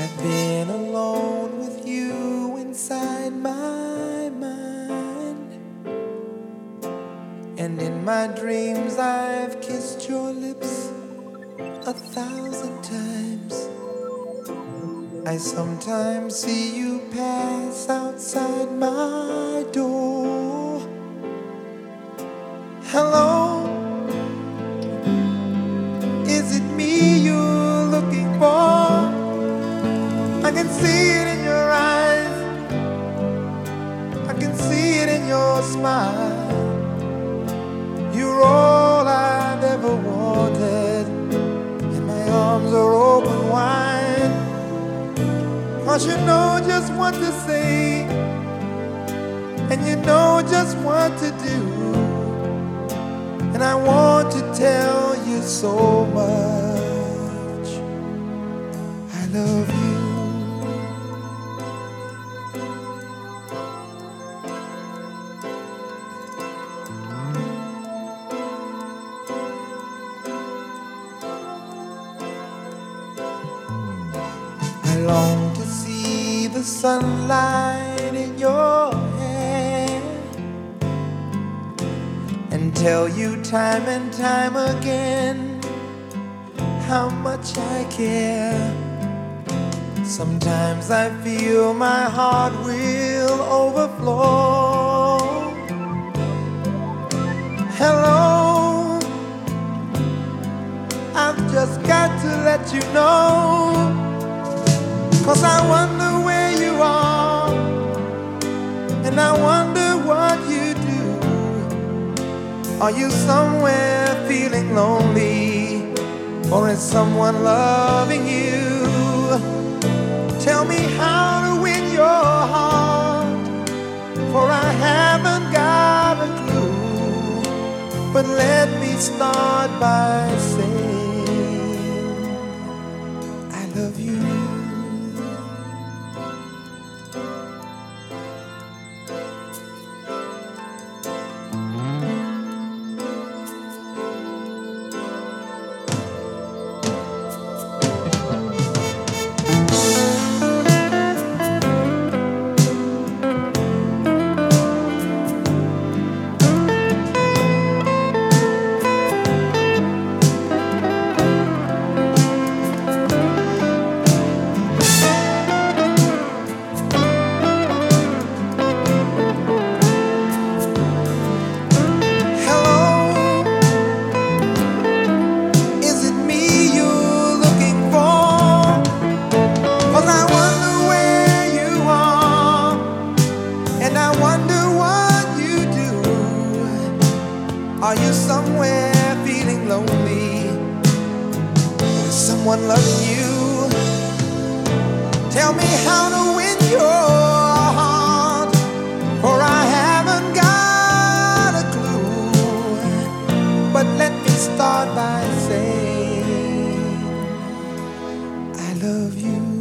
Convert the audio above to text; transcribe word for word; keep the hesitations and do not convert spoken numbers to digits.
I've been alone with you inside my mind, and in my dreams I've kissed your lips a thousand times. I sometimes see you pass outside my door. Hello, is it me you're looking for? I can see it in your eyes, I can see it in your smile. You're all I've ever wanted, and my arms are open wide. 'Cause you know just what to say, and you know just what to do, and I want to tell you so much I love you. I long to see the sunlight in your hair and tell you time and time again how much I care. Sometimes I feel my heart will overflow. Hello, I've just got to let you know, 'cause I wonder where you are, and I wonder what you do. Are you somewhere feeling lonely, or is someone loving you? Tell me how to win your heart, for I haven't got a clue. But let me start by saying I love you. Are you somewhere feeling lonely? Is someone loving you? Tell me how to win your heart, for I haven't got a clue. But let me start by saying I love you.